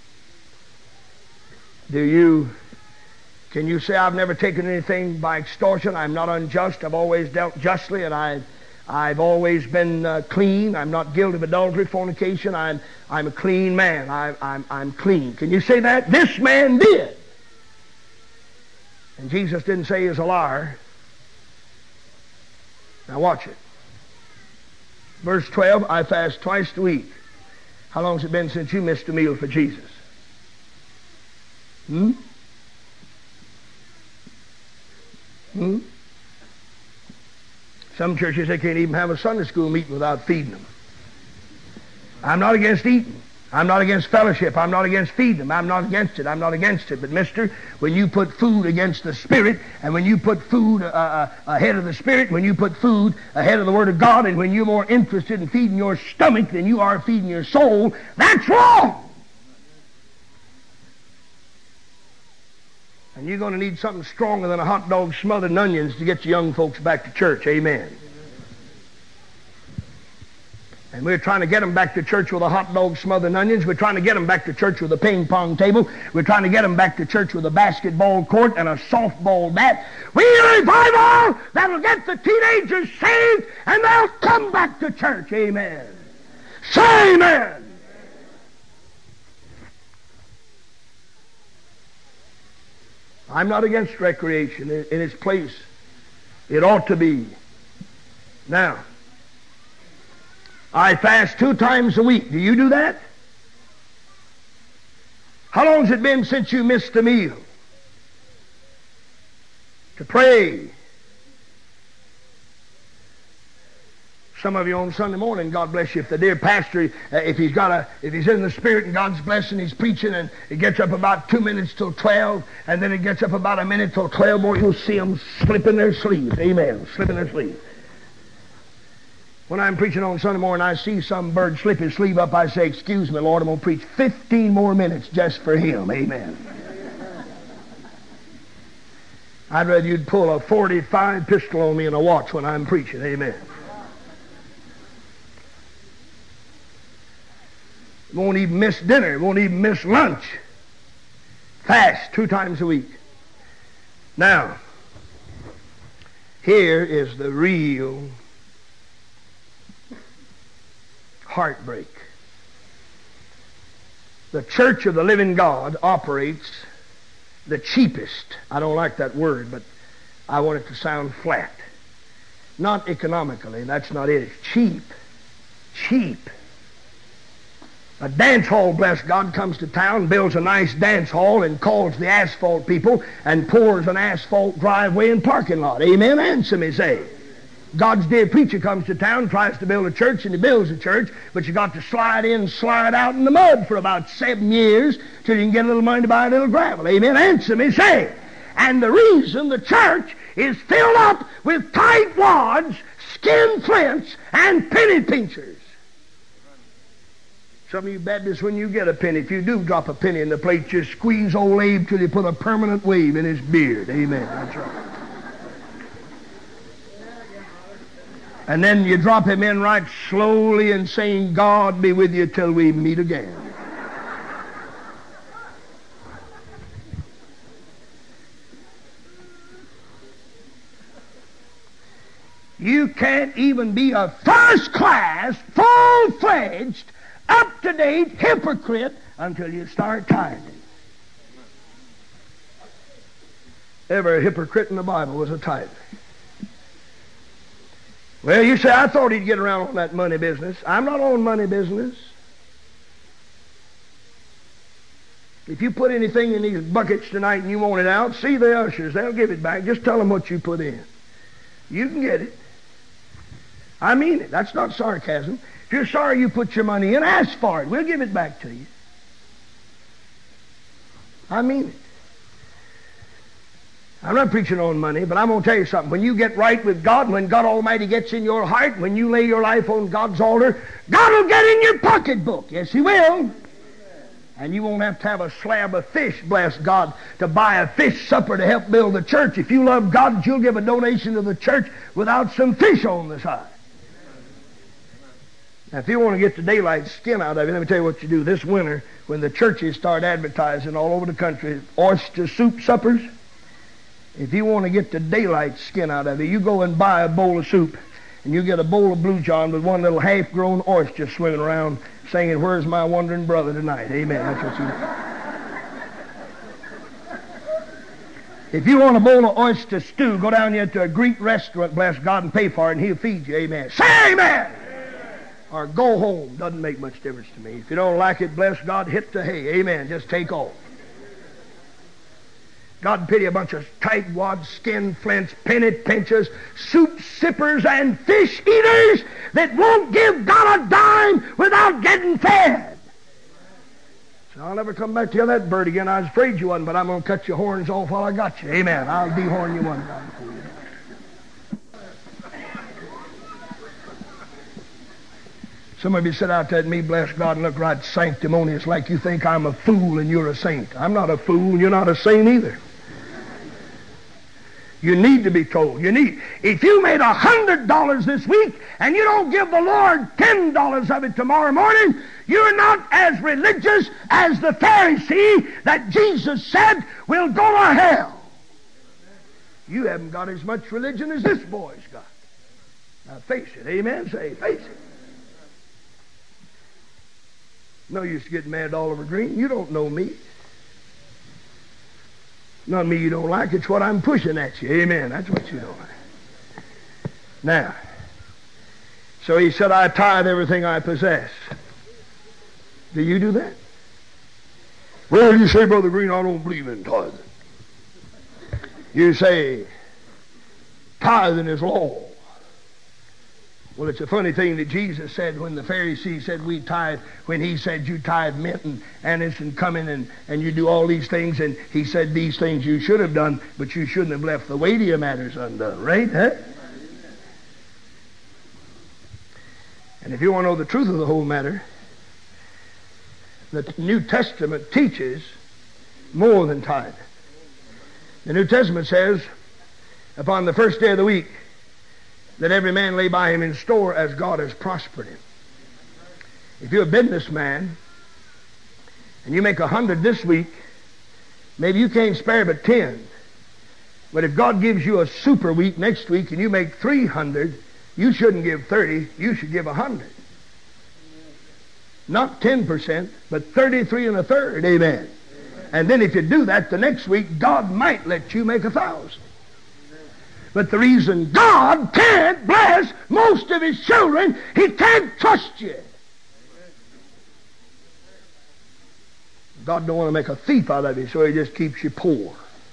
Do you, can you say, I've never taken anything by extortion, I'm not unjust, I've always dealt justly, and I've, I've always been uh, clean, I'm not guilty of adultery, fornication, I'm, I'm a clean man, I, I'm, I'm clean. Can you say that? This man did. And Jesus didn't say he was a liar. Now watch it. Verse twelve, I fast twice a week. How long has it been since you missed a meal for Jesus? Hmm? Hmm? Some churches, they can't even have a Sunday school meeting without feeding them. I'm not against eating. I'm not against fellowship. I'm not against feeding them. I'm not against it. I'm not against it. But, mister, when you put food against the Spirit, and when you put food uh, uh, ahead of the Spirit, when you put food ahead of the Word of God, and when you're more interested in feeding your stomach than you are feeding your soul, that's wrong. And you're going to need something stronger than a hot dog smothered in onions to get your young folks back to church. Amen. And we're trying to get them back to church with a hot dog smothered in onions. We're trying to get them back to church with a ping pong table. We're trying to get them back to church with a basketball court and a softball bat. We need a revival that'll get the teenagers saved, and they'll come back to church. Amen. Say amen. I'm not against recreation in its place. It ought to be. Now, I fast two times a week. Do you do that? How long has it been since you missed a meal? To pray. Some of you on Sunday morning, God bless you, if the dear pastor, uh, if he's got a, if he's in the Spirit and God's blessing, he's preaching, and it gets up about two minutes till twelve, and then it gets up about a minute till twelve, boy, you'll see them slipping their sleeves. Amen. Slipping their sleeves. When I'm preaching on Sunday morning, I see some bird slip his sleeve up, I say, excuse me, Lord, I'm going to preach fifteen more minutes just for him. Amen. I'd rather you'd pull a forty-five pistol on me and a watch when I'm preaching. Amen. Won't even miss dinner. Won't even miss lunch. Fast two times a week. Now, here is the real heartbreak. The Church of the Living God operates the cheapest. I don't like that word, but I want it to sound flat. Not economically, that's not it. It's cheap. Cheap. A dance hall, bless God, comes to town, builds a nice dance hall, and calls the asphalt people and pours an asphalt driveway and parking lot. Amen? Answer me, say. God's dear preacher comes to town, tries to build a church, and he builds a church, but you got to slide in and slide out in the mud for about seven years till you can get a little money to buy a little gravel. Amen? Answer me, say. And the reason the church is filled up with tight wads, skin flints, and penny pinchers. Some of you Baptists, when you get a penny, if you do drop a penny in the plate, just squeeze old Abe till you put a permanent wave in his beard. Amen. That's right. And then you drop him in right slowly and saying, God be with you till we meet again. You can't even be a first-class, full-fledged, up-to-date hypocrite until you start tithing. Every hypocrite in the Bible was a tither. Well, you say, I thought he'd get around on that money business. I'm not on money business. If you put anything in these buckets tonight and you want it out, see the ushers. They'll give it back. Just tell them what you put in. You can get it. I mean it. That's not sarcasm. If you're sorry you put your money in, ask for it. We'll give it back to you. I mean it. I'm not preaching on money, but I'm going to tell you something. When you get right with God, when God Almighty gets in your heart, when you lay your life on God's altar, God will get in your pocketbook. Yes, He will. And you won't have to have a slab of fish, bless God, to buy a fish supper to help build the church. If you love God, you'll give a donation to the church without some fish on the side. Now, if you want to get the daylight skin out of it, let me tell you what you do. This winter, when the churches start advertising all over the country, oyster soup suppers, if you want to get the daylight skin out of it, you go and buy a bowl of soup, and you get a bowl of Blue John with one little half-grown oyster swimming around singing, where's my wandering brother tonight? Amen. That's what you do. If you want a bowl of oyster stew, go down here to a Greek restaurant, bless God, and pay for it, and He'll feed you. Amen. Say amen! Or go home. Doesn't make much difference to me. If you don't like it, bless God, hit the hay. Amen. Just take off. God pity a bunch of tightwads, skin flints, penny pinchers, soup sippers, and fish eaters that won't give God a dime without getting fed. I'll never come back to you that bird again. I was afraid you wasn't, but I'm going to cut your horns off while I got you. Amen. I'll dehorn you one time for you. Some of you sit out there at me, bless God, and look right sanctimonious like you think I'm a fool and you're a saint. I'm not a fool and you're not a saint either. You need to be told. You need. If you made a hundred dollars this week and you don't give the Lord ten dollars of it tomorrow morning, you're not as religious as the Pharisee that Jesus said will go to hell. You haven't got as much religion as this boy's got. Now face it. Amen. Say, face it. No use to get mad at Oliver Green. You don't know me. Not me you don't like. It's what I'm pushing at you. Amen. That's what you don't like. Now, so he said, I tithe everything I possess. Do you do that? Well, you say, Brother Green, I don't believe in tithing. You say, tithing is law. Well, it's a funny thing that Jesus said when the Pharisees said we tithe, when he said you tithe mint and anise and cumin and, and you do all these things, and he said these things you should have done, but you shouldn't have left the weightier matters undone, right? Huh? And if you want to know the truth of the whole matter, the New Testament teaches more than tithe. The New Testament says, upon the first day of the week, that every man lay by him in store as God has prospered him. If you're a businessman and you make a hundred this week, maybe you can't spare but ten. But if God gives you a super week next week and you make three hundred, you shouldn't give thirty, you should give a hundred. Not ten percent, but thirty-three and a third. Amen. And then if you do that the next week, God might let you make a thousand. But the reason God can't bless most of his children, he can't trust you. God don't want to make a thief out of you, so he just keeps you poor.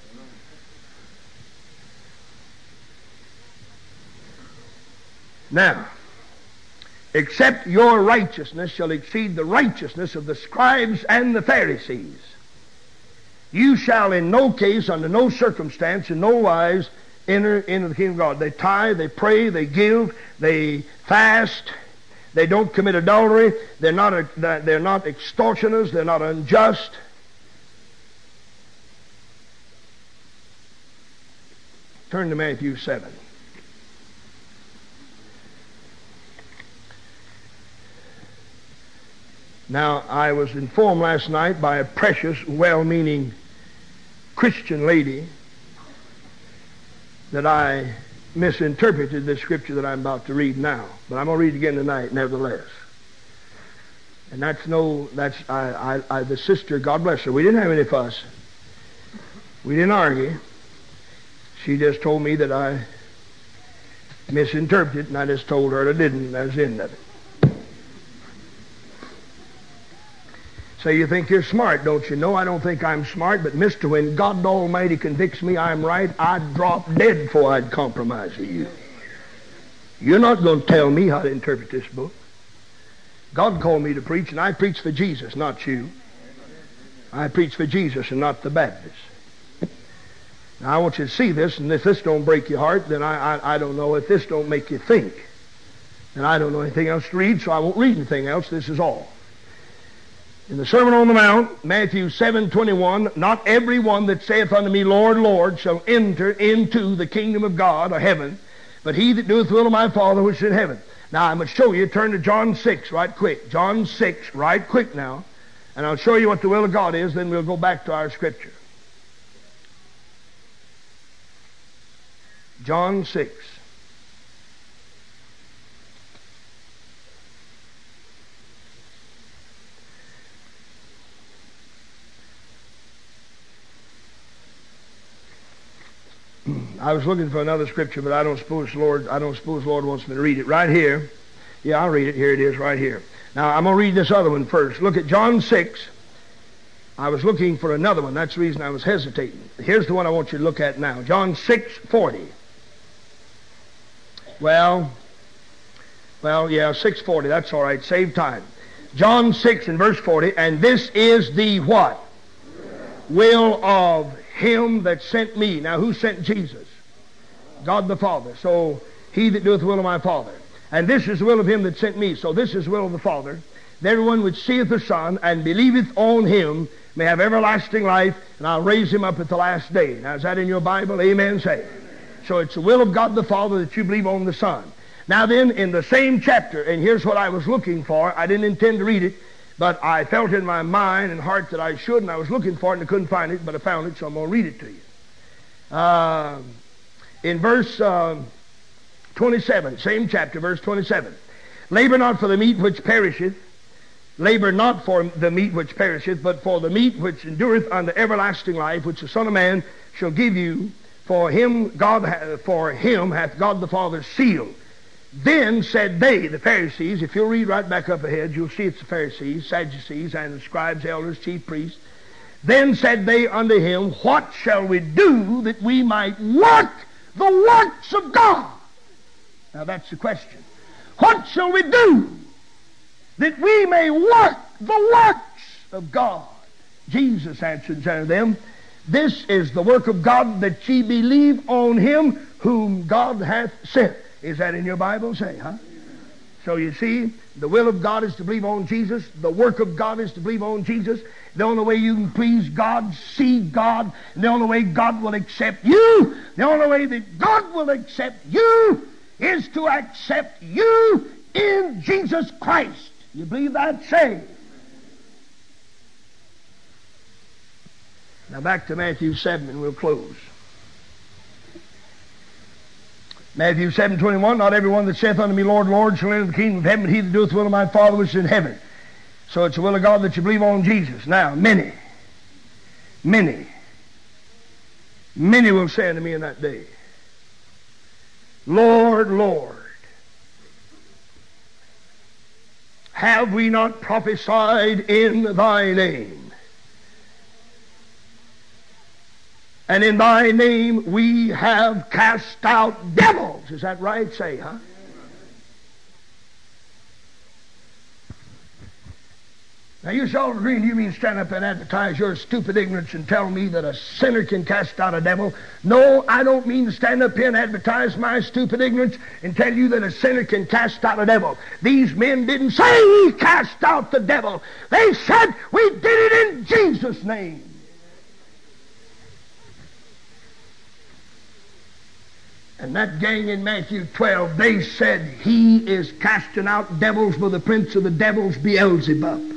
Now, except your righteousness shall exceed the righteousness of the scribes and the Pharisees, you shall in no case, under no circumstance, in no wise, enter into the kingdom of God. They tithe, they pray, they give, they fast, they don't commit adultery, they're not, a, they're not extortioners, they're not unjust. Turn to Matthew seven. Now, I was informed last night by a precious, well-meaning Christian lady that I misinterpreted the scripture that I'm about to read now. But I'm going to read it again tonight, nevertheless. And that's no, that's, I, I, I, the sister, God bless her, we didn't have any fuss. We didn't argue. She just told me that I misinterpreted, and I just told her that I didn't, and that was the end of it. So you think you're smart, don't you? No, I don't think I'm smart, but mister, when God Almighty convicts me I'm right, I'd drop dead before I'd compromise with you. You're not going to tell me how to interpret this book. God called me to preach, and I preach for Jesus, not you. I preach for Jesus and not the Baptists. Now, I want you to see this, and if this don't break your heart, then I, I, I don't know. If this don't make you think, then I don't know anything else to read, so I won't read anything else. This is all. In the Sermon on the Mount, Matthew seven twenty-one, not every one that saith unto me, Lord, Lord, shall enter into the kingdom of God or heaven, but he that doeth the will of my Father which is in heaven. Now, I'm going to show you, turn to John six right quick. John six right quick now, and I'll show you what the will of God is, then we'll go back to our scripture. John six. I was looking for another scripture, but I don't suppose the Lord, I don't suppose the Lord wants me to read it right here. Yeah, I'll read it. Here it is right here. Now, I'm going to read this other one first. Look at John six. I was looking for another one. That's the reason I was hesitating. Here's the one I want you to look at now. John six forty. Well, well, yeah, six forty. That's all right. Save time. John six and verse forty, and this is the what? Will of him that sent me. Now who sent Jesus? God the Father. So he that doeth the will of my Father. And this is the will of him that sent me. So this is the will of the Father. That everyone which seeth the Son and believeth on him may have everlasting life, and I'll raise him up at the last day. Now is that in your Bible? Amen. Say it. So it's the will of God the Father that you believe on the Son. Now then, in the same chapter, and here's what I was looking for. I didn't intend to read it, but I felt in my mind and heart that I should, and I was looking for it and I couldn't find it, but I found it, so I'm going to read it to you. Uh, in verse uh, twenty-seven, same chapter, verse twenty-seven. Labor not for the meat which perisheth, labor not for the meat which perisheth, but for the meat which endureth unto everlasting life, which the Son of Man shall give you. For him, God, for him hath God the Father sealed. Then said they, the Pharisees, if you'll read right back up ahead, you'll see it's the Pharisees, Sadducees, and the scribes, elders, chief priests. Then said they unto him, what shall we do that we might work the works of God? Now that's the question. What shall we do that we may work the works of God? Jesus answered and said unto them, this is the work of God, that ye believe on him whom God hath sent. Is that in your Bible? Say, huh? So you see, the will of God is to believe on Jesus. The work of God is to believe on Jesus. The only way you can please God, see God, the only way God will accept you, the only way that God will accept you is to accept you in Jesus Christ. You believe that? Say. Now back to Matthew seven and we'll close. Matthew seven twenty-one, not everyone that saith unto me, Lord, Lord, shall enter the kingdom of heaven, but he that doeth the will of my Father which is in heaven. So it's the will of God that you believe on Jesus. Now, many, many, many will say unto me in that day, Lord, Lord, have we not prophesied in thy name? And in thy name we have cast out devils. Is that right? Say, huh? Now you shall agree, you mean stand up and advertise your stupid ignorance and tell me that a sinner can cast out a devil? No, I don't mean to stand up here and advertise my stupid ignorance and tell you that a sinner can cast out a devil. These men didn't say we cast out the devil. They said we did it in Jesus' name. And that gang in Matthew twelve, they said he is casting out devils by the prince of the devils, Beelzebub.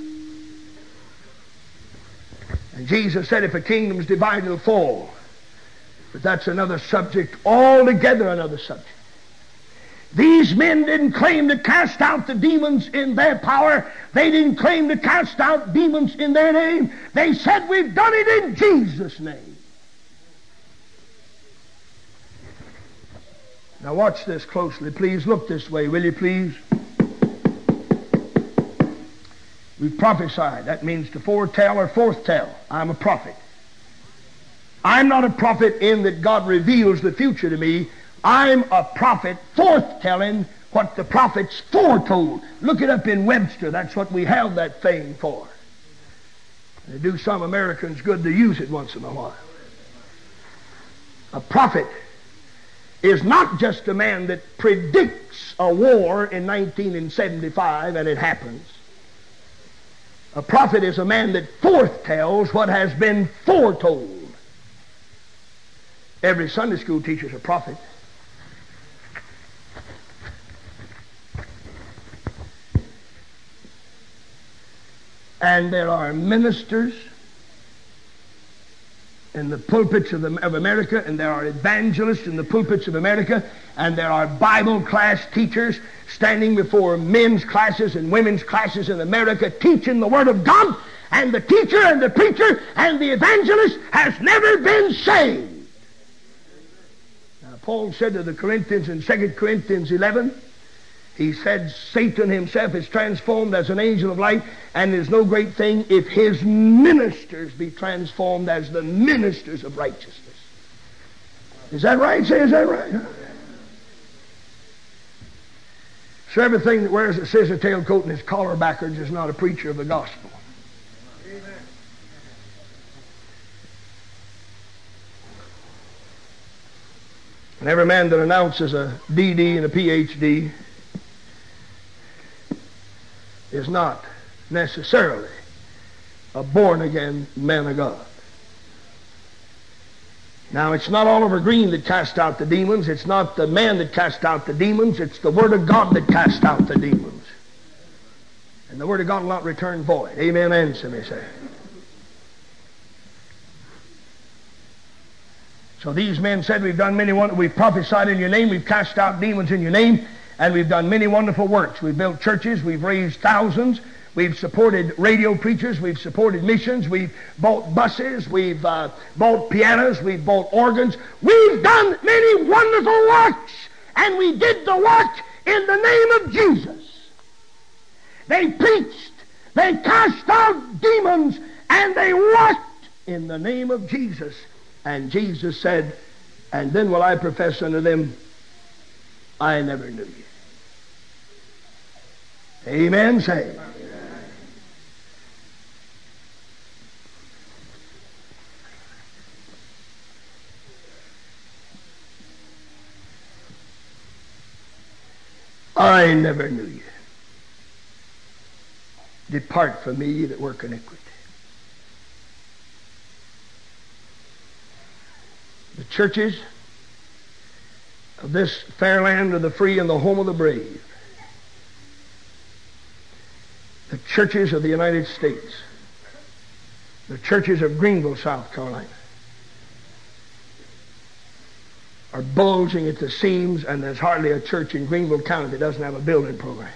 And Jesus said if a kingdom is divided, it'll fall. But that's another subject, altogether another subject. These men didn't claim to cast out the demons in their power. They didn't claim to cast out demons in their name. They said we've done it in Jesus' name. Now watch this closely, please. Look this way, will you please? We've prophesied. That means to foretell or forthtell. I'm a prophet. I'm not a prophet in that God reveals the future to me. I'm a prophet forthtelling what the prophets foretold. Look it up in Webster. That's what we have that thing for. They do some Americans good to use it once in a while. A prophet is not just a man that predicts a war in nineteen seventy-five and it happens. A prophet is a man that forthtells what has been foretold. Every Sunday school teacher is a prophet. And there are ministers in the pulpits of, the, of America, and there are evangelists in the pulpits of America, and there are Bible class teachers standing before men's classes and women's classes in America teaching the Word of God, and the teacher and the preacher and the evangelist has never been saved. Now, Paul said to the Corinthians in Second Corinthians eleven, he said, Satan himself is transformed as an angel of light, and it is no great thing if his ministers be transformed as the ministers of righteousness. Is that right? Say, is that right? Huh? So everything that wears a scissor tail coat and his collar backwards is not a preacher of the gospel. Amen. And every man that announces a D D and a P H D is not necessarily a born-again man of God. Now, it's not Oliver Green that cast out the demons. It's not the man that cast out the demons. It's the Word of God that cast out the demons. And the Word of God will not return void. Amen and somebody say. So these men said, we've done many wonders. We've prophesied in your name. We've cast out demons in your name. And we've done many wonderful works. We've built churches. We've raised thousands. We've supported radio preachers. We've supported missions. We've bought buses. We've uh, bought pianos. We've bought organs. We've done many wonderful works. And we did the work in the name of Jesus. They preached. They cast out demons. And they worked in the name of Jesus. And Jesus said, and then will I profess unto them, I never knew you. Amen, say. I never knew you. Depart from me, ye that work iniquity. The churches of this fair land of the free and the home of the brave, the churches of the United States, the churches of Greenville, South Carolina, are bulging at the seams, and there's hardly a church in Greenville County that doesn't have a building program.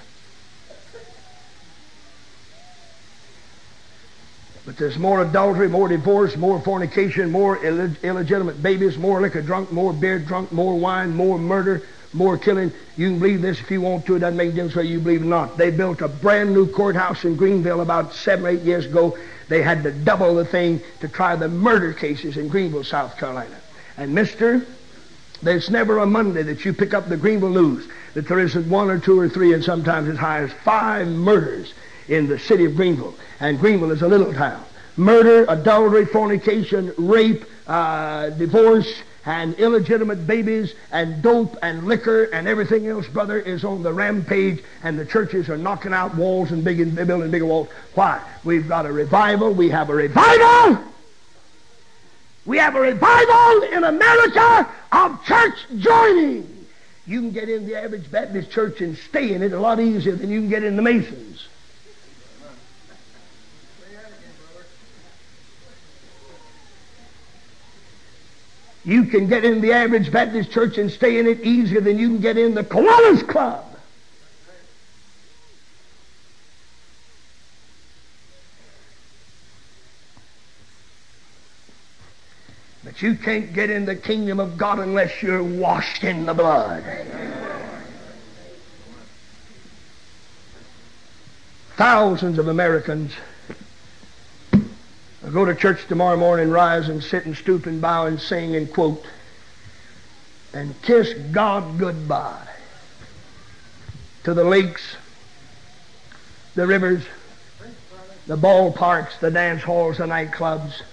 But there's more adultery, more divorce, more fornication, more illeg- illegitimate babies, more liquor drunk, more beer drunk, more wine, more murder, more killing. You can believe this if you want to. It doesn't make a difference whether you believe it or not. They built a brand new courthouse in Greenville about seven or eight years ago. They had to double the thing to try the murder cases in Greenville, South Carolina. And mister, there's never a Monday that you pick up the Greenville News that there isn't one or two or three and sometimes as high as five murders in the city of Greenville. And Greenville is a little town. Murder, adultery, fornication, rape, uh, divorce, and illegitimate babies, and dope, and liquor, and everything else, brother, is on the rampage, and the churches are knocking out walls and big, and building bigger walls. Why? We've got a revival. We have a revival. We have a revival in America of church joining. You can get in the average Baptist church and stay in it a lot easier than you can get in the Masons. You can get in the average Baptist church and stay in it easier than you can get in the Kiwanis Club. But you can't get in the kingdom of God unless you're washed in the blood. Thousands of Americans will go to church tomorrow morning, rise and sit and stoop and bow and sing and quote and kiss God goodbye to the lakes, the rivers, the ballparks, the dance halls, the nightclubs.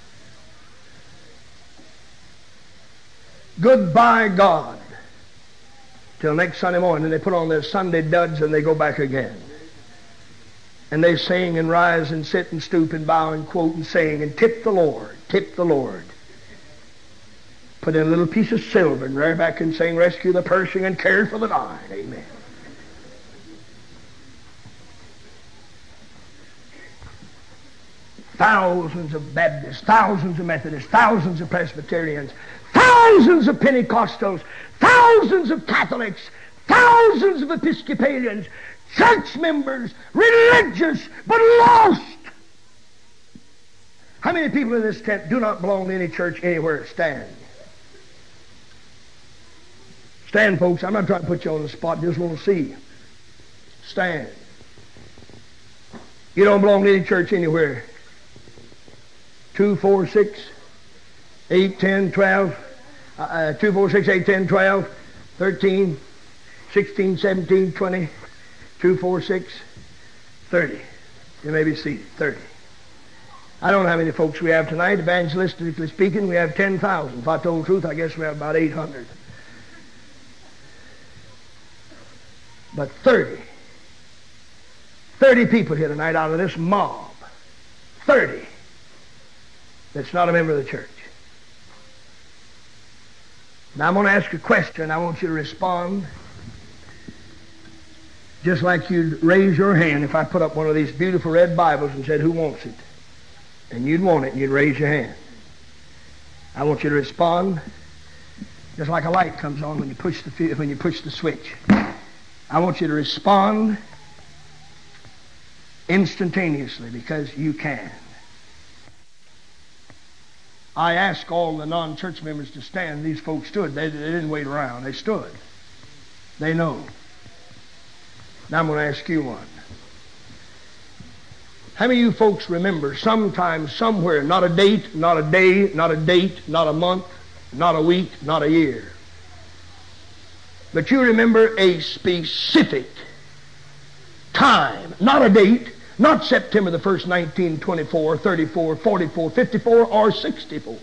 Goodbye, God. Till next Sunday morning. They put on their Sunday duds and they go back again. And they sing and rise and sit and stoop and bow and quote and sing and tip the Lord. Tip the Lord. Put in a little piece of silver and rear back and sing, rescue the perishing and care for the dying. Amen. Thousands of Baptists, thousands of Methodists, thousands of Presbyterians, thousands of Pentecostals, thousands of Catholics, thousands of Episcopalians, church members, religious, but lost. How many people in this tent do not belong to any church anywhere? Stand. Stand, folks. I'm not trying to put you on the spot. Just want to see you. Stand. You don't belong to any church anywhere. Two, four, six, eight, ten, twelve, uh, two, four, six, eight, ten, twelve, thirteen, sixteen, seventeen, twenty. Two, four, six, thirty. You may be seated. Thirty. I don't know how many folks we have tonight. Evangelistically speaking, we have ten thousand. If I told the truth, I guess we have about eight hundred. But thirty. thirty people here tonight out of this mob. thirty. That's not a member of the church. Now I'm going to ask a question. I want you to respond just like you'd raise your hand if I put up one of these beautiful red Bibles and said, who wants it? And you'd want it and you'd raise your hand. I want you to respond just like a light comes on when you push the, when you push the switch. I want you to respond instantaneously because you can. I asked all the non-church members to stand. These folks stood. They, they didn't wait around. They stood. They know. Now I'm going to ask you one. How many of you folks remember sometime, somewhere, not a date, not a day, not a date, not a month, not a week, not a year, but you remember a specific time, not a date, not September the first, nineteen twenty-four, thirty-four, forty-four, fifty-four, or sixty-four.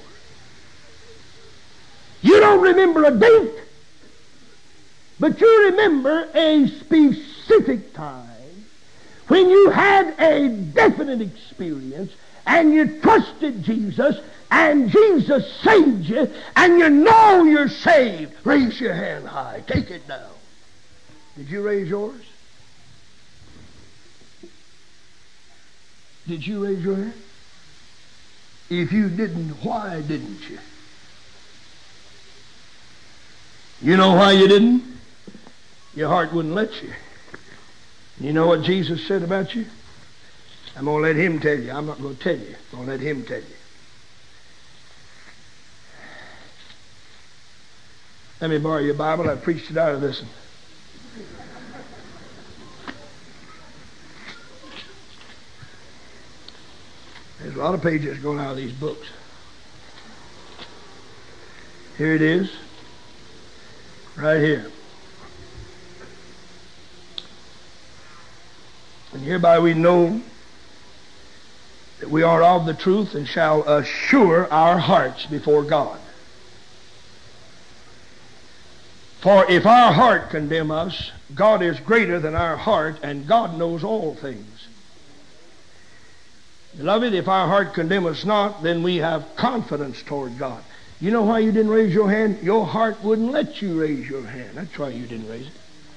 You don't remember a date, but you remember a specific time when you had a definite experience and you trusted Jesus and Jesus saved you and you know you're saved. Raise your hand high. Take it down. Did you raise yours? Did you raise your hand? If you didn't, why didn't you? You know why you didn't? Your heart wouldn't let you. You know what Jesus said about you? I'm going to let him tell you. I'm not going to tell you. I'm going to let him tell you. Let me borrow your Bible. I preached it out of this one. There's a lot of pages going out of these books. Here it is. Right here. And hereby we know that we are of the truth and shall assure our hearts before God. For if our heart condemn us, God is greater than our heart, and God knows all things. Beloved, if our heart condemn us not, then we have confidence toward God. You know why you didn't raise your hand? Your heart wouldn't let you raise your hand. That's why you didn't raise it.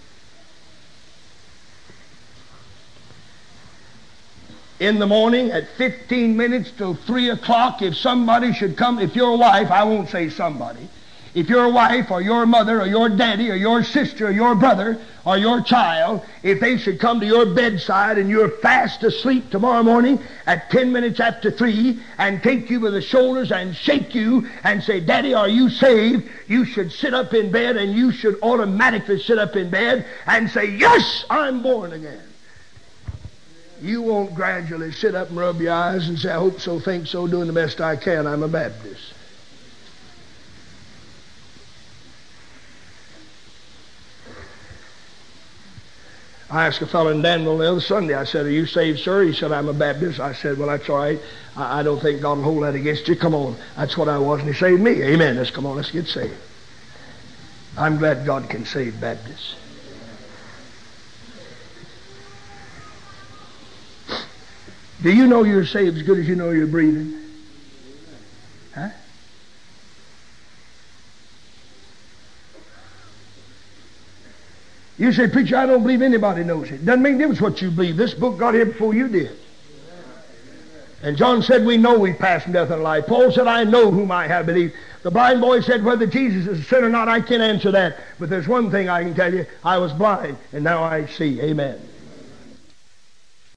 In the morning at fifteen minutes till three o'clock, if somebody should come, if your wife, I won't say somebody, if your wife or your mother or your daddy or your sister or your brother or your child, if they should come to your bedside and you're fast asleep tomorrow morning at ten minutes after three and take you by the shoulders and shake you and say, Daddy, are you saved? You should sit up in bed and you should automatically sit up in bed and say, yes, I'm born again. You won't gradually sit up and rub your eyes and say, I hope so, think so, doing the best I can, I'm a Baptist. I asked a fellow in Danville the other Sunday, I said, are you saved, sir? He said, I'm a Baptist. I said, well, that's all right. I, I don't think God will hold that against you. Come on. That's what I was, and he saved me. Amen. Let's come on, let's get saved. I'm glad God can save Baptists. Do you know you're saved as good as you know you're breathing? Huh? You say, preacher, I don't believe anybody knows it. Doesn't make a difference what you believe. This book got here before you did. And John said, we know we pass from death unto life. Paul said, I know whom I have believed. The blind boy said, whether Jesus is a sinner or not, I can't answer that. But there's one thing I can tell you. I was blind, and now I see. Amen.